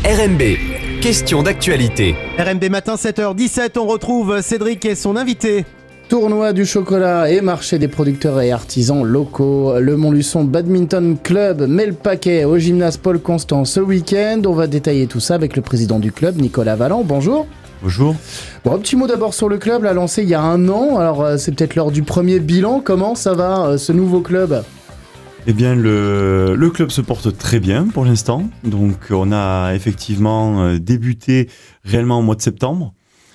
RMB, question d'actualité. RMB matin 7h17, on retrouve Cédric et son invité. Tournoi du chocolat et marché des producteurs et artisans locaux. Le Montluçon Badminton Club met le paquet au gymnase Paul Constant ce week-end. On va détailler tout ça avec le président du club, Nicolas Valland. Bonjour. Bonjour. Bon, un petit mot d'abord sur le club, lancé il y a 1 an. Alors c'est peut-être lors du premier bilan. Comment ça va ce nouveau club ? Eh bien, le club se porte très bien pour l'instant. Donc, on a effectivement débuté réellement au mois de septembre.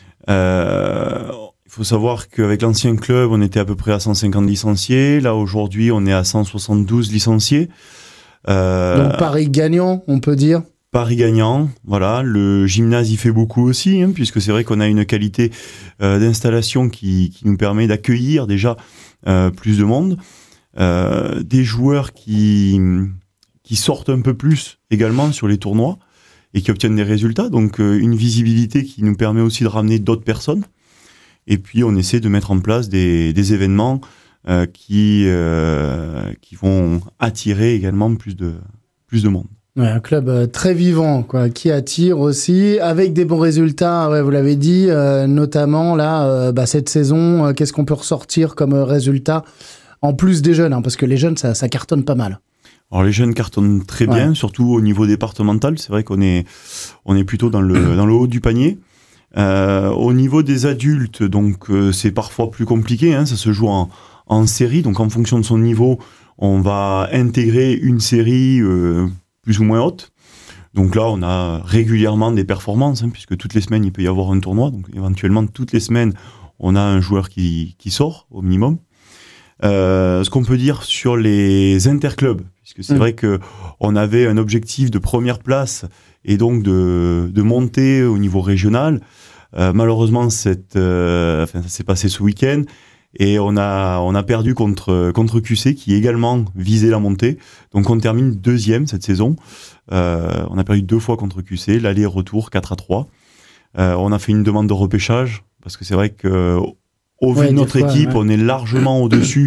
Il faut savoir qu'avec l'ancien club, on était à peu près à 150 licenciés. Là, aujourd'hui, on est à 172 licenciés. Donc, Paris gagnant, on peut dire. Paris gagnant, voilà. Le gymnase y fait beaucoup aussi, puisque c'est vrai qu'on a une qualité d'installation qui nous permet d'accueillir déjà plus de monde. Des joueurs qui sortent un peu plus également sur les tournois et qui obtiennent des résultats, donc une visibilité qui nous permet aussi de ramener d'autres personnes. Et puis on essaie de mettre en place des événements qui vont attirer également plus de monde. Ouais, un club très vivant, quoi, qui attire aussi, avec des bons résultats, ouais, vous l'avez dit, notamment là, cette saison, qu'est-ce qu'on peut ressortir comme résultat en plus des jeunes, parce que les jeunes, ça cartonne pas mal. Alors les jeunes cartonnent très bien, surtout au niveau départemental. C'est vrai qu'on est plutôt dans le haut du panier. Au niveau des adultes, donc c'est parfois plus compliqué. Ça se joue en série, donc en fonction de son niveau, on va intégrer une série plus ou moins haute. Donc là, on a régulièrement des performances, puisque toutes les semaines il peut y avoir un tournoi. Donc éventuellement toutes les semaines, on a un joueur qui sort au minimum. Ce qu'on peut dire sur les interclubs, puisque c'est vrai qu'on avait un objectif de première place et donc de monter au niveau régional. Malheureusement, ça s'est passé ce week-end et on a perdu contre QC qui également visait la montée. Donc on termine 2e cette saison. On a perdu 2 fois contre QC, l'aller-retour 4-3. On a fait une demande de repêchage parce que c'est vrai que au vu de notre équipe, on est largement au-dessus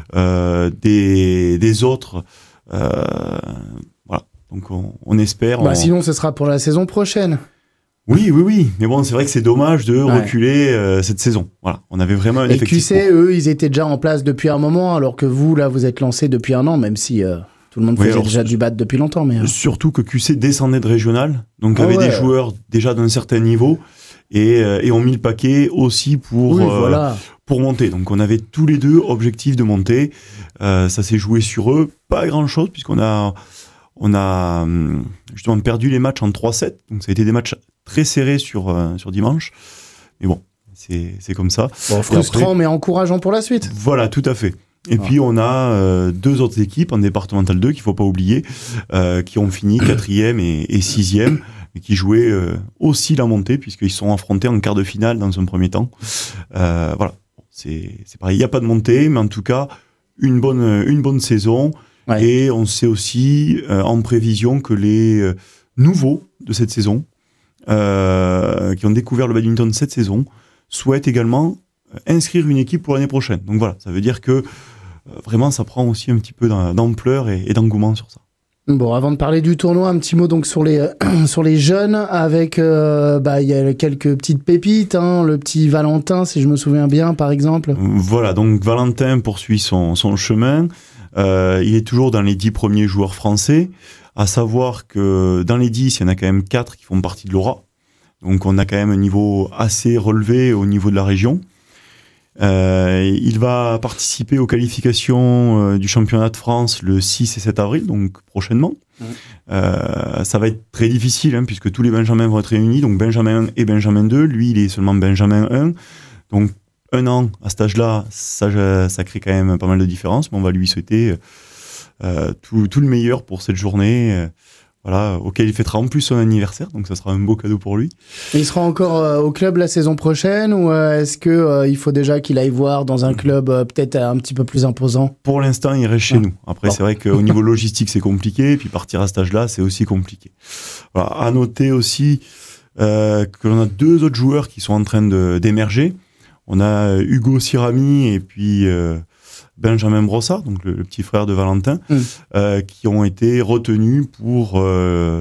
des autres. Voilà. Donc on espère. Sinon, ce sera pour la saison prochaine. Oui. Mais bon, c'est vrai que c'est dommage de reculer cette saison. Voilà. On avait vraiment un effectif. Et QC, eux, ils étaient déjà en place depuis un moment, alors que vous, là, vous êtes lancé depuis 1 an, même si tout le monde faisait déjà du bat depuis longtemps. Mais, surtout que QC descendait de régional, donc avait des joueurs déjà d'un certain niveau. Et ont mis le paquet aussi pour monter. Donc on avait tous les deux objectifs de monter. Ça s'est joué sur eux, pas grand-chose, puisqu'on a justement perdu les matchs en 3-7. Donc ça a été des matchs très serrés sur dimanche. Mais bon, c'est comme ça. Bon, frustrant, mais encourageant pour la suite. Voilà, tout à fait. Et puis on a 2 autres équipes en départemental 2 qu'il ne faut pas oublier, qui ont fini 4e et 6e. Et qui jouaient aussi la montée, puisqu'ils sont affrontés en quart de finale dans un premier temps. Voilà, c'est pareil, il n'y a pas de montée, mais en tout cas, une bonne saison. Ouais. Et on sait aussi, en prévision, que les nouveaux de cette saison, qui ont découvert le badminton cette saison, souhaitent également inscrire une équipe pour l'année prochaine. Donc voilà, ça veut dire que vraiment, ça prend aussi un petit peu d'ampleur et d'engouement sur ça. Bon, avant de parler du tournoi, un petit mot donc sur les jeunes avec il y a quelques petites pépites, le petit Valentin, si je me souviens bien, par exemple. Voilà, donc Valentin poursuit son chemin. Il est toujours dans les 10 premiers joueurs français. À savoir que dans les 10, il y en a quand même 4 qui font partie de l'Aura. Donc on a quand même un niveau assez relevé au niveau de la région. Il va participer aux qualifications du championnat de France le 6 et 7 avril, donc prochainement. Ça va être très difficile, puisque tous les Benjamins vont être réunis, donc Benjamin 1 et Benjamin 2. Lui, il est seulement Benjamin 1. Donc 1 an à cet âge-là, ça crée quand même pas mal de différences, mais on va lui souhaiter tout le meilleur pour cette journée. Auquel il fêtera en plus son anniversaire, donc ça sera un beau cadeau pour lui. Il sera encore au club la saison prochaine, ou est-ce qu'il faut déjà qu'il aille voir dans un club peut-être un petit peu plus imposant ? Pour l'instant, il reste chez nous. Après, c'est vrai qu'au niveau logistique, c'est compliqué, et puis partir à cet âge-là, c'est aussi compliqué. Voilà. À noter aussi que l'on a 2 autres joueurs qui sont en train d'émerger. On a Hugo Sirami et puis Benjamin Brossard, donc le petit frère de Valentin, qui ont été retenus pour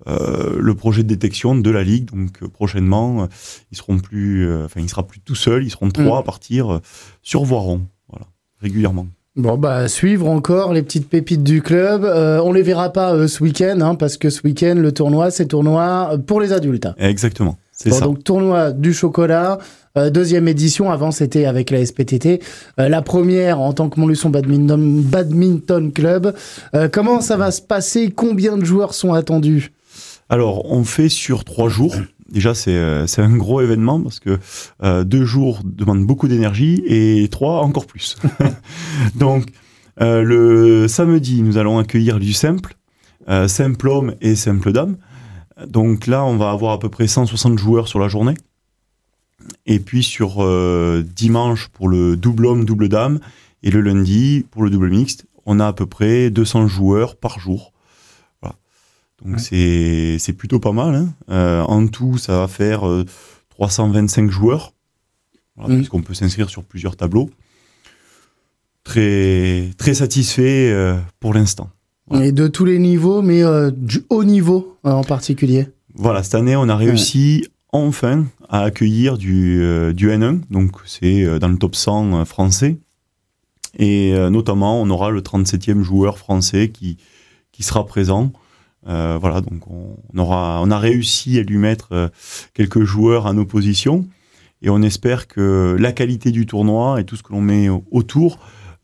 le projet de détection de la Ligue. Donc prochainement, il sera plus tout seul, ils seront 3 à partir sur Voiron, voilà, régulièrement. Bon, suivre encore les petites pépites du club. On les verra pas ce week-end, parce que ce week-end, le tournoi, c'est tournoi pour les adultes. Exactement, c'est ça. Donc, tournoi du chocolat, 2e édition. Avant, c'était avec la SPTT. La première en tant que Montluçon Badminton Club. Comment ça va se passer? Combien de joueurs sont attendus? Alors, on fait sur 3 jours. Déjà, c'est un gros événement parce que 2 jours demandent beaucoup d'énergie et 3 encore plus. Donc, le samedi, nous allons accueillir du simple, simple homme et simple dame. Donc là, on va avoir à peu près 160 joueurs sur la journée. Et puis sur dimanche pour le double homme, double dame et le lundi pour le double mixte, on a à peu près 200 joueurs par jour. Donc c'est plutôt pas mal. En tout, ça va faire 325 joueurs, puisqu'on peut s'inscrire sur plusieurs tableaux. Très, très satisfait pour l'instant. Voilà. Et de tous les niveaux, mais du haut niveau en particulier. Voilà, cette année, on a réussi enfin à accueillir du N1, donc c'est dans le top 100 français. Et notamment, on aura le 37e joueur français qui sera présent. Voilà, donc on a réussi à lui mettre quelques joueurs en opposition et on espère que la qualité du tournoi et tout ce que l'on met autour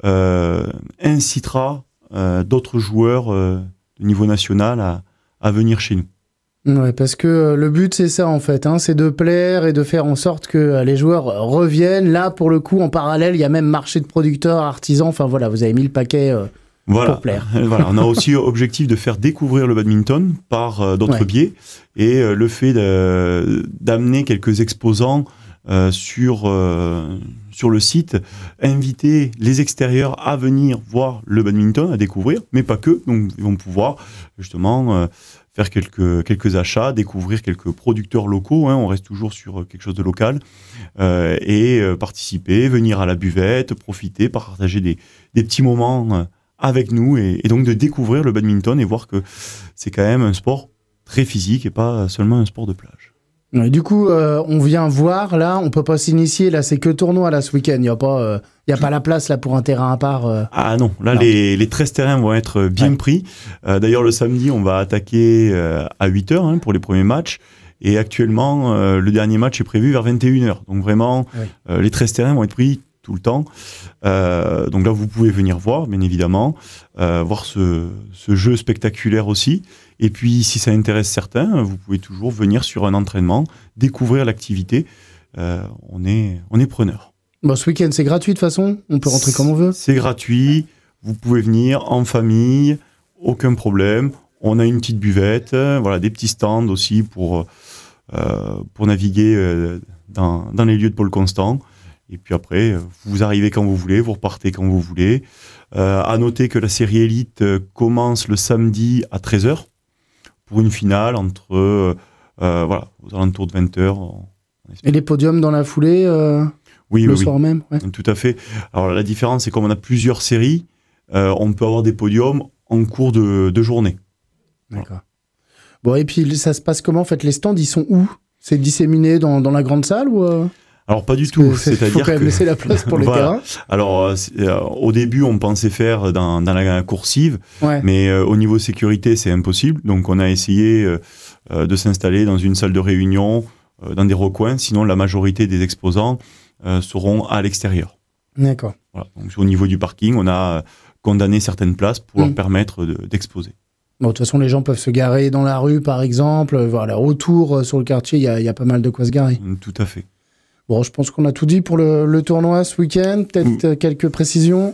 incitera d'autres joueurs de niveau national à venir chez nous. Ouais, parce que le but c'est ça en fait, c'est de plaire et de faire en sorte que les joueurs reviennent. Là pour le coup en parallèle il y a même marché de producteurs, artisans, enfin voilà, vous avez mis le paquet pour plaire. Voilà, on a aussi objectif de faire découvrir le badminton par d'autres biais et le fait d'amener quelques exposants sur le site, inviter les extérieurs à venir voir le badminton, à découvrir, mais pas que. Donc ils vont pouvoir justement faire quelques achats, découvrir quelques producteurs locaux, on reste toujours sur quelque chose de local, et participer, venir à la buvette, profiter, partager des petits moments avec nous et donc de découvrir le badminton et voir que c'est quand même un sport très physique et pas seulement un sport de plage. Et du coup, on vient voir, là, on peut pas s'initier, là, c'est que tournoi, là, ce week-end. Il n'y a pas la place, là, pour un terrain à part. Ah non, là, non. Les 13 terrains vont être bien pris. D'ailleurs, le samedi, on va attaquer à 8h pour les premiers matchs. Et actuellement, le dernier match est prévu vers 21h. Donc vraiment, les 13 terrains vont être pris tout le temps. Donc là, vous pouvez venir voir, bien évidemment, voir ce jeu spectaculaire aussi. Et puis, si ça intéresse certains, vous pouvez toujours venir sur un entraînement, découvrir l'activité. On est preneur. Bon, ce week-end, c'est gratuit de toute façon. On peut rentrer comme on veut. C'est gratuit. Vous pouvez venir en famille, aucun problème. On a une petite buvette, voilà, des petits stands aussi pour naviguer dans les lieux de Paul Constant. Et puis après, vous arrivez quand vous voulez, vous repartez quand vous voulez. À noter que la série élite commence le samedi à 13h pour une finale entre, aux alentours de 20h. Et les podiums dans la foulée oui, soir même Tout à fait. Alors la différence, c'est comme on a plusieurs séries, on peut avoir des podiums en cours de journée. D'accord. Bon, et puis ça se passe comment en fait? Les stands, ils sont où? C'est disséminé dans la grande salle ou Alors pas du tout, c'est-à-dire faut quand même laisser la place pour les terrains. Alors au début on pensait faire dans la coursive, mais au niveau sécurité c'est impossible, donc on a essayé de s'installer dans une salle de réunion, dans des recoins, sinon la majorité des exposants seront à l'extérieur. D'accord. Voilà. Donc au niveau du parking, on a condamné certaines places pour leur permettre d'exposer. Bon, de toute façon, les gens peuvent se garer dans la rue, par exemple. Voilà, autour, sur le quartier, il y a pas mal de quoi se garer. Tout à fait. Bon, je pense qu'on a tout dit pour le tournoi ce week-end. Peut-être quelques précisions.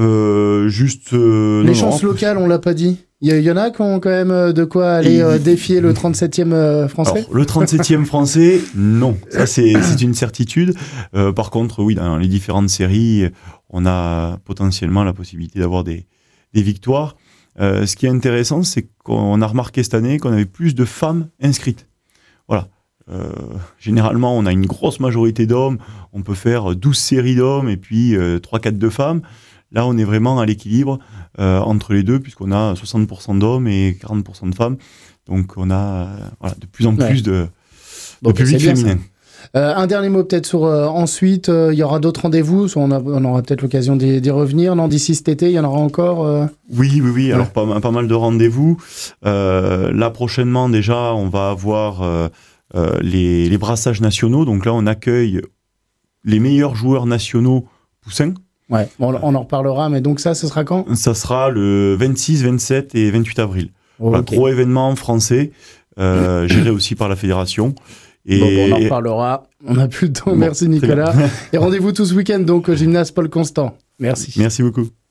Les chances locales, on l'a pas dit. Il y en a qui ont quand même de quoi aller défier le 37e français. Alors, le 37e français, non. Ça, c'est une certitude. Par contre, oui, dans les différentes séries, on a potentiellement la possibilité d'avoir des victoires. Ce qui est intéressant, c'est qu'on a remarqué cette année qu'on avait plus de femmes inscrites. Voilà. Généralement, on a une grosse majorité d'hommes. On peut faire 12 séries d'hommes et puis 3-4 de femmes. Là, on est vraiment à l'équilibre. entre les deux, puisqu'on a 60% d'hommes et 40% de femmes. Donc on a de plus en plus de public féminin. Un dernier mot peut-être sur ensuite, il y aura d'autres rendez-vous, on aura peut-être l'occasion d'y revenir. Non, d'ici cet été, il y en aura encore Oui, alors pas mal de rendez-vous. Là prochainement déjà, on va avoir les brassages nationaux. Donc là, on accueille les meilleurs joueurs nationaux poussins. Ouais, on en reparlera, mais donc ce sera quand ? Ça sera le 26, 27 et 28 avril. Okay. Gros événement français, géré aussi par la fédération. Et... on en reparlera. On n'a plus de temps. Merci Nicolas. Et rendez-vous tout ce week-end donc au gymnase Paul Constant. Merci. Merci beaucoup.